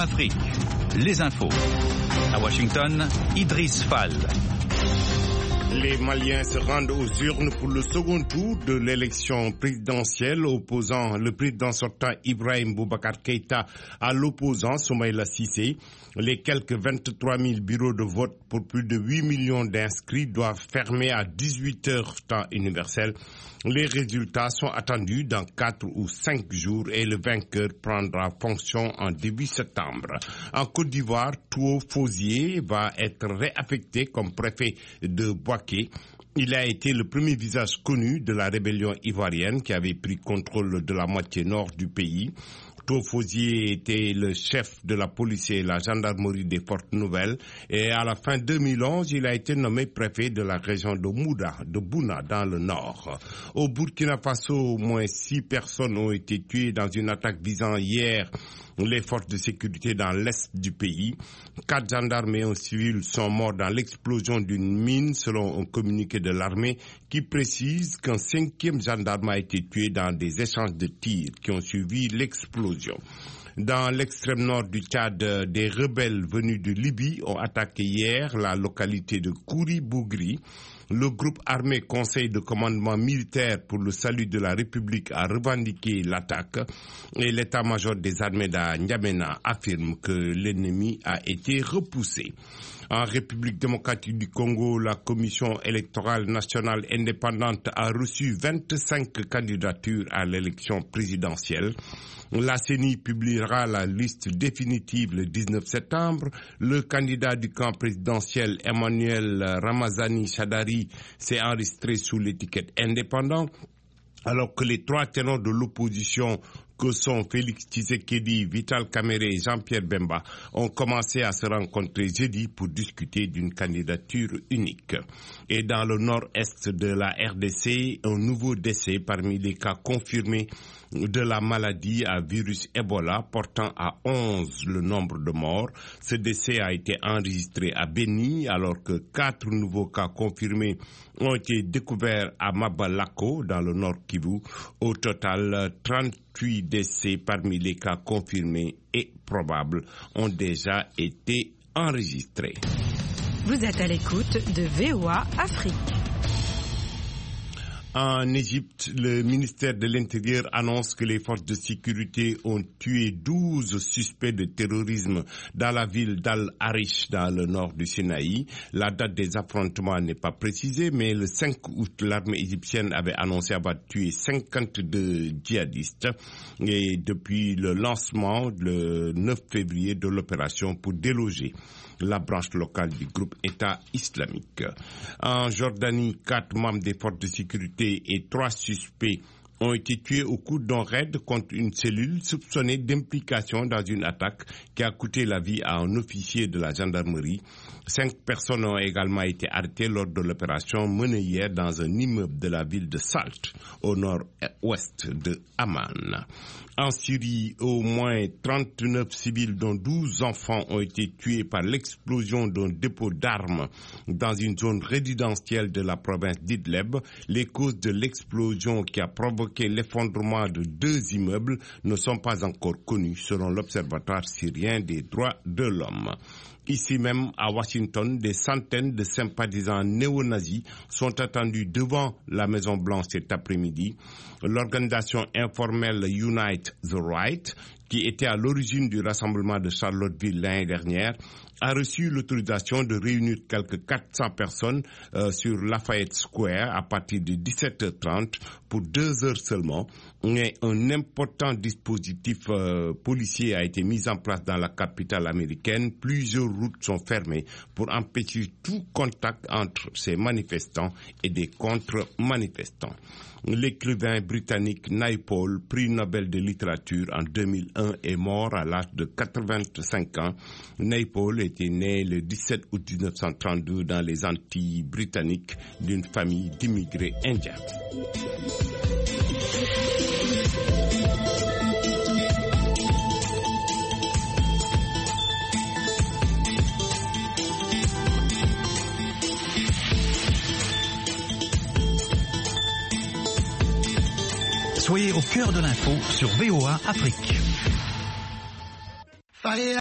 Afrique, les infos. À Washington, Idriss Fall. Les Maliens se rendent aux urnes pour le second tour de l'élection présidentielle, opposant le président sortant Ibrahim Boubacar Keïta à l'opposant Soumaïla Cissé. Les quelques 23 000 bureaux de vote pour plus de 8 millions d'inscrits doivent fermer à 18 heures temps universel. Les résultats sont attendus dans 4 ou 5 jours et le vainqueur prendra fonction en début septembre. En Côte d'Ivoire, Touo Fosier va être réaffecté comme préfet de Boaké. Il a été le premier visage connu de la rébellion ivoirienne qui avait pris contrôle de la moitié nord du pays. Touo Fosier était le chef de la police et la gendarmerie des Fortes Nouvelles et à la fin 2011, il a été nommé préfet de la région de Bouna dans le nord. Au Burkina Faso, au moins 6 personnes ont été tuées dans une attaque visant hier les forces de sécurité dans l'est du pays. 4 gendarmes et un civil sont morts dans l'explosion d'une mine selon un communiqué de l'armée qui précise qu'un 5e gendarme a été tué dans des échanges de tirs qui ont suivi l'explosion. Dans l'extrême nord du Tchad, des rebelles venus de Libye ont attaqué hier la localité de Kouri-Bougri. Le groupe armé Conseil de commandement militaire pour le salut de la République a revendiqué l'attaque et l'état-major des armées de N'Djamena affirme que l'ennemi a été repoussé. En République démocratique du Congo, la Commission électorale nationale indépendante a reçu 25 candidatures à l'élection présidentielle. La CENI publiera la liste définitive le 19 septembre. Le candidat du camp présidentiel Emmanuel Ramazani Shadari s'est enregistré sous l'étiquette indépendant, alors que les 3 ténors de l'opposition que sont Félix Tshisekedi, Vital Kamerhe et Jean-Pierre Bemba ont commencé à se rencontrer jeudi pour discuter d'une candidature unique. Et dans le nord-est de la RDC, un nouveau décès parmi les cas confirmés de la maladie à virus Ebola, portant à 11 le nombre de morts. Ce décès a été enregistré à Beni, alors que 4 nouveaux cas confirmés ont été découverts à Mabalako, dans le nord Kivu. Au total, 38 décès parmi les cas confirmés et probables ont déjà été enregistrés. Vous êtes à l'écoute de VOA Afrique. En Égypte, le ministère de l'Intérieur annonce que les forces de sécurité ont tué 12 suspects de terrorisme dans la ville d'Al-Arish, dans le nord du Sinaï. La date des affrontements n'est pas précisée, mais le 5 août, l'armée égyptienne avait annoncé avoir tué 52 djihadistes. Et depuis le lancement, le 9 février, de l'opération pour déloger la branche locale du groupe État islamique. En Jordanie, 4 membres des forces de sécurité et 3 suspects ont été tués au cours d'un raid contre une cellule soupçonnée d'implication dans une attaque qui a coûté la vie à un officier de la gendarmerie. 5 personnes ont également été arrêtées lors de l'opération menée hier dans un immeuble de la ville de Salt, au nord-ouest de Amman. En Syrie, au moins 39 civils, dont 12 enfants, ont été tués par l'explosion d'un dépôt d'armes dans une zone résidentielle de la province d'Idlib. Les causes de l'explosion qui a provoqué l'effondrement de 2 immeubles ne sont pas encore connues, selon l'Observatoire syrien des droits de l'homme. Ici même, à Washington, des centaines de sympathisants néo-nazis sont attendus devant la Maison-Blanche cet après-midi. L'organisation informelle Unite the Right, qui était à l'origine du rassemblement de Charlottesville l'année dernière, a reçu l'autorisation de réunir quelques 400 personnes sur Lafayette Square à partir de 17h30 pour 2 heures seulement. Mais un important dispositif policier a été mis en place dans la capitale américaine. Plusieurs routes sont fermées pour empêcher tout contact entre ces manifestants et des contre-manifestants. L'écrivain britannique Naipaul, prix Nobel de littérature en 2001, est mort à l'âge de 85 ans. Naipaul était né le 17 août 1932 dans les Antilles britanniques d'une famille d'immigrés indiens. Soyez au cœur de l'info sur VOA Afrique.